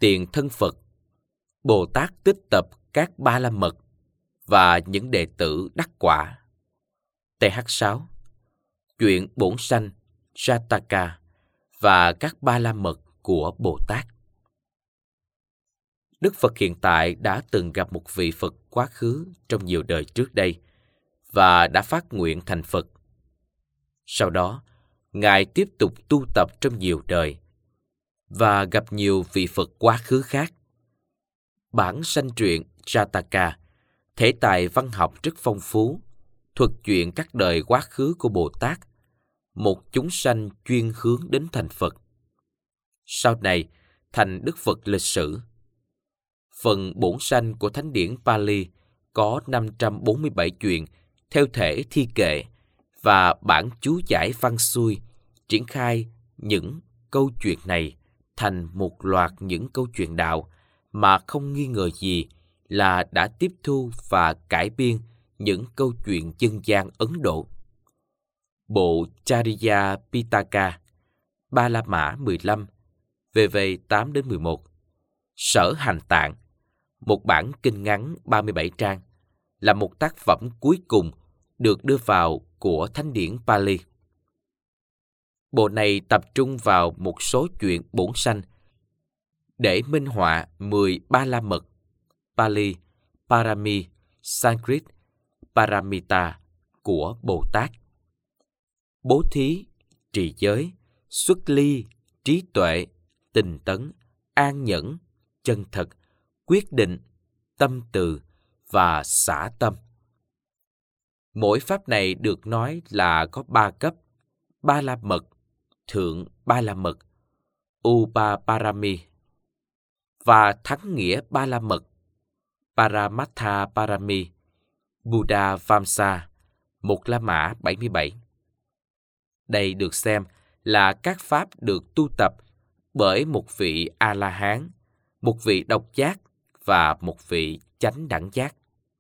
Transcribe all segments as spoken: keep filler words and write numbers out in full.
Tiền thân Phật, Bồ Tát tích tập các ba la mật và những đệ tử đắc quả. Th sáu. Chuyện bổn sanh Jataka và các ba la mật của Bồ Tát. Đức Phật hiện tại đã từng gặp một vị Phật quá khứ trong nhiều đời trước đây và đã phát nguyện thành Phật. Sau đó, Ngài tiếp tục tu tập trong nhiều đời và gặp nhiều vị Phật quá khứ khác. Bản sanh truyện Jataka, thể tài văn học rất phong phú, thuật chuyện các đời quá khứ của Bồ Tát, một chúng sanh chuyên hướng đến thành Phật. Sau này, thành Đức Phật lịch sử. Phần bổn sanh của Thánh điển Pali có năm trăm bốn mươi bảy chuyện theo thể thi kệ và bản chú giải văn xuôi triển khai những câu chuyện này thành một loạt những câu chuyện đạo mà không nghi ngờ gì là đã tiếp thu và cải biên những câu chuyện dân gian Ấn Độ. Bộ Chariya Pitaka, Ba La Mã mười lăm, vê vê tám đến mười một, Sở Hành Tạng, một bản kinh ngắn ba mươi bảy trang, là một tác phẩm cuối cùng được đưa vào của Thánh điển Pali. Bộ này tập trung vào một số chuyện bổn sanh để minh họa mười ba la mật Pali, Parami, Sanskrit, Paramita của Bồ Tát. Bố thí, trì giới, xuất ly, trí tuệ, tinh tấn, an nhẫn, chân thật, quyết định, tâm từ và xả tâm. Mỗi pháp này được nói là có ba cấp: ba la mật, thượng ba la mật, Upaparami, và thắng nghĩa ba la mật, Paramatha Parami, Buddha Vamsa, một La Mã bảy mươi bảy. Đây được xem là các pháp được tu tập bởi một vị A-la-hán, một vị độc giác và một vị chánh đẳng giác.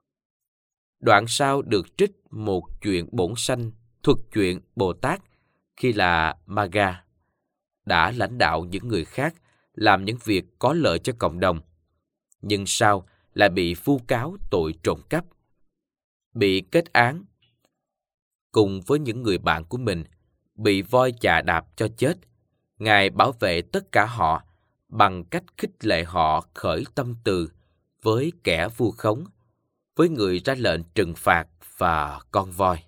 Đoạn sau được trích một chuyện bổn sanh thuật chuyện Bồ Tát khi là Maga, đã lãnh đạo những người khác làm những việc có lợi cho cộng đồng, nhưng sau lại bị vu cáo tội trộm cắp, bị kết án, cùng với những người bạn của mình bị voi chà đạp cho chết. Ngài bảo vệ tất cả họ bằng cách khích lệ họ khởi tâm từ với kẻ vu khống, với người ra lệnh trừng phạt và con voi.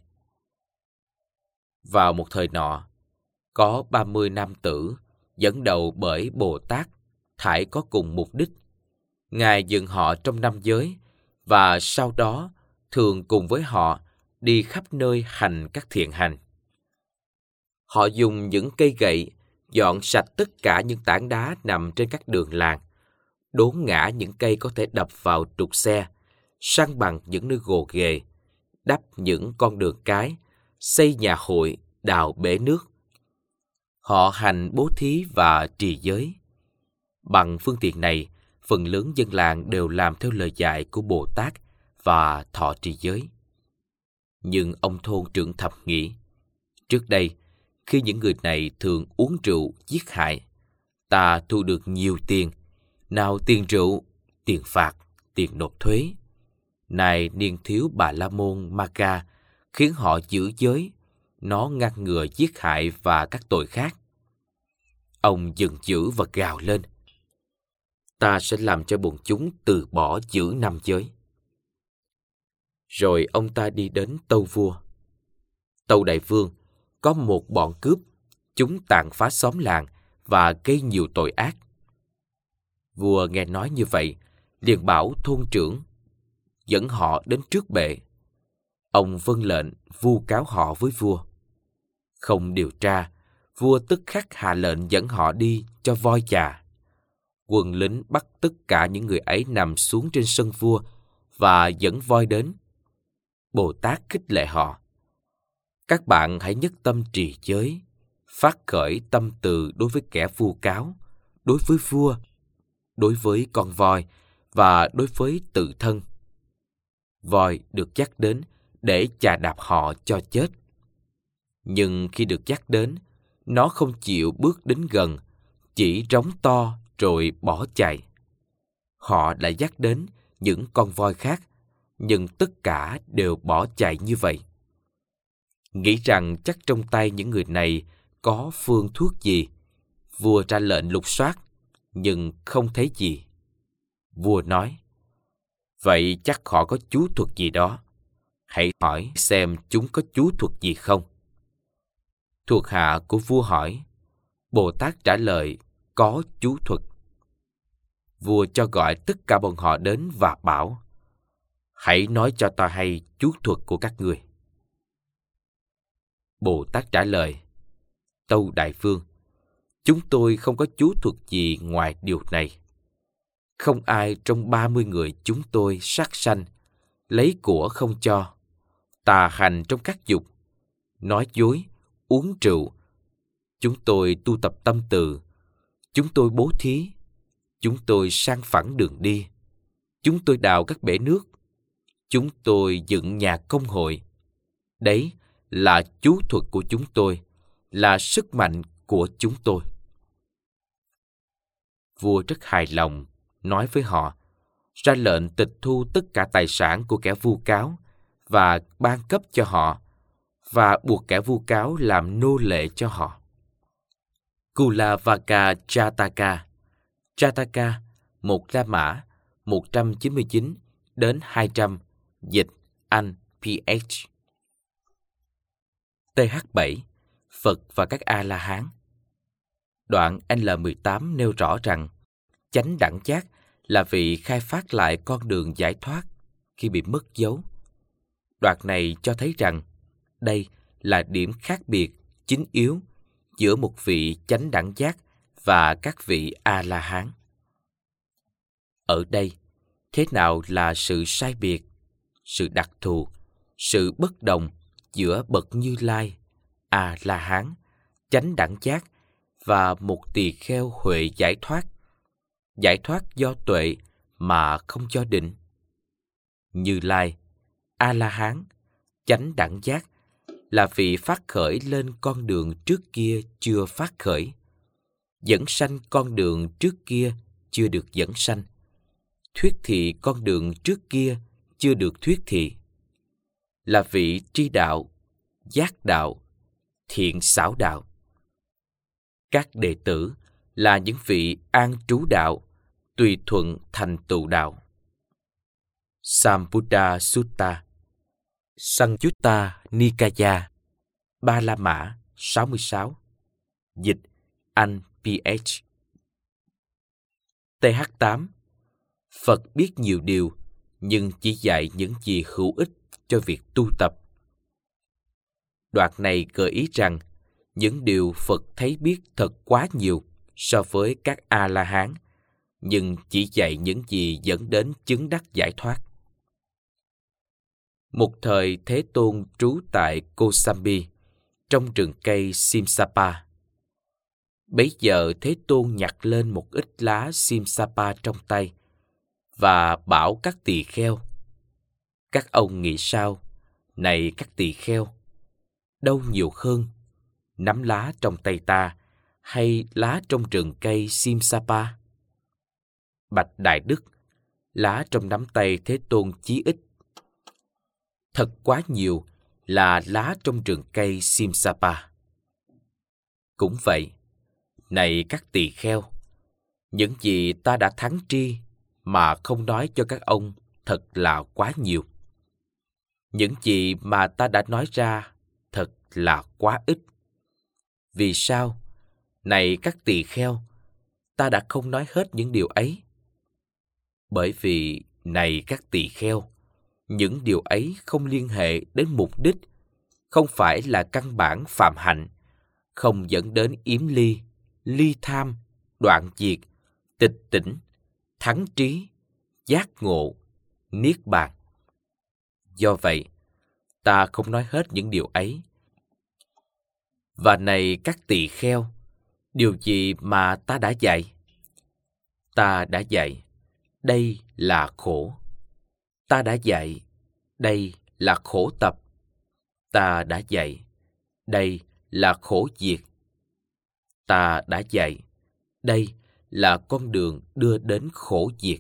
Vào một thời nọ, có ba mươi nam tử dẫn đầu bởi Bồ Tát thảy có cùng mục đích. Ngài dựng họ trong năm giới và sau đó thường cùng với họ đi khắp nơi hành các thiện hành. Họ dùng những cây gậy dọn sạch tất cả những tảng đá nằm trên các đường làng, đốn ngã những cây có thể đập vào trục xe, san bằng những nơi gồ ghề, đắp những con đường cái, xây nhà hội, đào bể nước. Họ hành bố thí và trì giới. Bằng phương tiện này, phần lớn dân làng đều làm theo lời dạy của Bồ Tát và thọ trì giới. Nhưng ông thôn trưởng thầm nghĩ, trước đây, khi những người này thường uống rượu giết hại, ta thu được nhiều tiền, nào tiền rượu, tiền phạt, tiền nộp thuế. Này niên thiếu Bà La Môn Maga khiến họ giữ giới, nó ngăn ngừa giết hại và các tội khác. Ông giận dữ và gào lên, ta sẽ làm cho bọn chúng từ bỏ giữ năm giới. Rồi ông ta đi đến tâu vua. Tâu đại vương có một bọn cướp, chúng tàn phá xóm làng và gây nhiều tội ác. Vua nghe nói như vậy, liền bảo thôn trưởng dẫn họ đến trước bệ. Ông vâng lệnh vu cáo họ với vua. Không điều tra, vua tức khắc hạ lệnh dẫn họ đi cho voi chà. Quân lính bắt tất cả những người ấy nằm xuống trên sân vua và dẫn voi đến. Bồ Tát khích lệ họ, các bạn hãy nhất tâm trì giới, phát khởi tâm từ đối với kẻ vu cáo, đối với vua, đối với con voi và đối với tự thân. Voi được dắt đến để chà đạp họ cho chết. Nhưng khi được dắt đến, nó không chịu bước đến gần, chỉ rống to rồi bỏ chạy. Họ đã dắt đến những con voi khác, nhưng tất cả đều bỏ chạy như vậy. Nghĩ rằng chắc trong tay những người này có phương thuốc gì, vua ra lệnh lục soát, nhưng không thấy gì. Vua nói, vậy chắc họ có chú thuật gì đó. Hãy hỏi xem chúng có chú thuật gì không. Thuộc hạ của vua hỏi. Bồ Tát trả lời, có chú thuật. Vua cho gọi tất cả bọn họ đến và bảo, hãy nói cho ta hay chú thuật của các ngươi. Bồ Tát trả lời, tâu đại vương, chúng tôi không có chú thuật gì ngoài điều này. Không ai trong ba mươi người chúng tôi sát sanh, lấy của không cho, tà hành trong các dục, nói dối, uống rượu. Chúng tôi tu tập tâm từ, chúng tôi bố thí, chúng tôi sang phẳng đường đi, chúng tôi đào các bể nước, chúng tôi dựng nhà công hội. Đấy là chú thuật của chúng tôi, là sức mạnh của chúng tôi. Vua rất hài lòng, nói với họ, ra lệnh tịch thu tất cả tài sản của kẻ vu cáo và ban cấp cho họ, và buộc kẻ vu cáo làm nô lệ cho họ. Kulavaka Jataka. Jataka, một La Mã, một trăm chín mươi chín đến hai trăm, dịch Anh pê hát. tê hát bảy, Phật và các A-la-hán. Đoạn L mười tám nêu rõ rằng chánh đẳng giác là vị khai phát lại con đường giải thoát khi bị mất dấu. Đoạn này cho thấy rằng đây là điểm khác biệt chính yếu giữa một vị chánh đẳng giác và các vị A-la-hán. Ở đây, thế nào là sự sai biệt, sự đặc thù, sự bất đồng giữa bậc Như Lai, A-la-hán, chánh đẳng giác và một tỳ kheo huệ giải thoát, giải thoát do tuệ mà không do định? Như Lai, A-la-hán, chánh đẳng giác là vị phát khởi lên con đường trước kia chưa phát khởi, dẫn sanh con đường trước kia chưa được dẫn sanh, thuyết thị con đường trước kia chưa được thuyết thị, là vị tri đạo, giác đạo, thiện xảo đạo. Các đệ tử là những vị an trú đạo, tùy thuận thành tựu đạo. Sambuddha Sutta, Sanjutta Nikaya, Ba La Mã sáu mươi sáu, dịch Anh pê hát. tê hát tám, Phật biết nhiều điều, nhưng chỉ dạy những gì hữu ích cho việc tu tập. Đoạn này gợi ý rằng những điều Phật thấy biết thật quá nhiều so với các A-la-hán, nhưng chỉ dạy những gì dẫn đến chứng đắc giải thoát. Một thời Thế Tôn trú tại Kosambi, trong rừng cây Simsapa. Bấy giờ Thế Tôn nhặt lên một ít lá Simsapa trong tay và bảo các tỳ kheo: các ông nghĩ sao, này các tỳ kheo? Đâu nhiều hơn, nắm lá trong tay ta hay lá trong rừng cây Simsapa? Bạch Đại Đức, lá trong nắm tay Thế Tôn chí ít. Thật quá nhiều là lá trong rừng cây Simsapa. Cũng vậy, này các tỳ kheo, những gì ta đã thắng tri mà không nói cho các ông thật là quá nhiều. Những gì mà ta đã nói ra thật là quá ít. Vì sao? Này các tỳ kheo, ta đã không nói hết những điều ấy. Bởi vì, này các tỳ kheo, những điều ấy không liên hệ đến mục đích, không phải là căn bản phạm hạnh, không dẫn đến yếm ly, ly tham, đoạn diệt, tịch tỉnh, thắng trí, giác ngộ, niết bàn. Do vậy, ta không nói hết những điều ấy. Và này các tỳ kheo, điều gì mà ta đã dạy? Ta đã dạy, đây là khổ. Ta đã dạy, đây là khổ tập. Ta đã dạy, đây là khổ diệt. Ta đã dạy, đây là con đường đưa đến khổ diệt.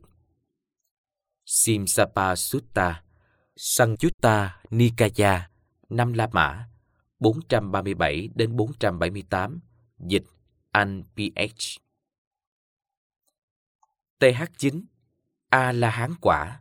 Simsapa Sutta, Sangyutta Nikaya, năm La Mã, bốn trăm ba mươi bảy đến bốn trăm bảy mươi tám, dịch Anh pê hát. tê hát chín, A-la-hán quả.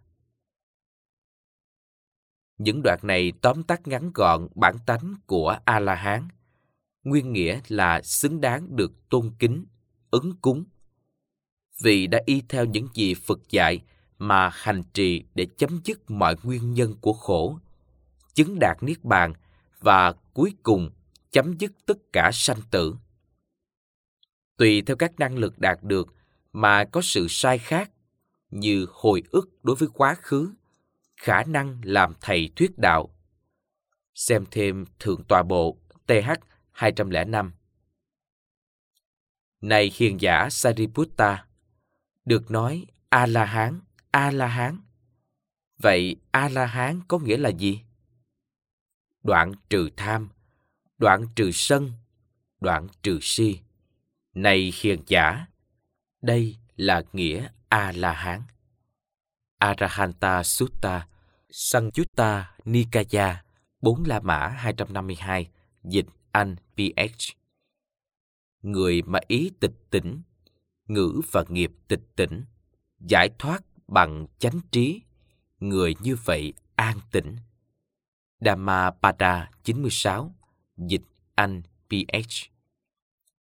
Những đoạn này tóm tắt ngắn gọn bản tánh của A-la-hán. Nguyên nghĩa là xứng đáng được tôn kính, ứng cúng. Vì đã y theo những gì Phật dạy mà hành trì để chấm dứt mọi nguyên nhân của khổ, chứng đạt niết bàn và cuối cùng chấm dứt tất cả sanh tử. Tùy theo các năng lực đạt được mà có sự sai khác, như hồi ức đối với quá khứ, khả năng làm thầy thuyết đạo. Xem thêm Thượng tọa bộ tê hát hai trăm lẻ năm. Này hiền giả Sariputta, được nói A-la-hán, A-la-hán. Vậy A-la-hán có nghĩa là gì? Đoạn trừ tham, đoạn trừ sân, đoạn trừ si. Này hiền giả, đây là nghĩa A-la-hán. Arahanta Sutta, Sangyutta Nikaya, bốn La Mã hai trăm năm mươi hai, dịch Anh pê hát. Người mà ý tịch tỉnh, ngữ và nghiệp tịch tỉnh, giải thoát bằng chánh trí, người như vậy an tĩnh. Dhammapada chín mươi sáu, dịch Anh pê hát.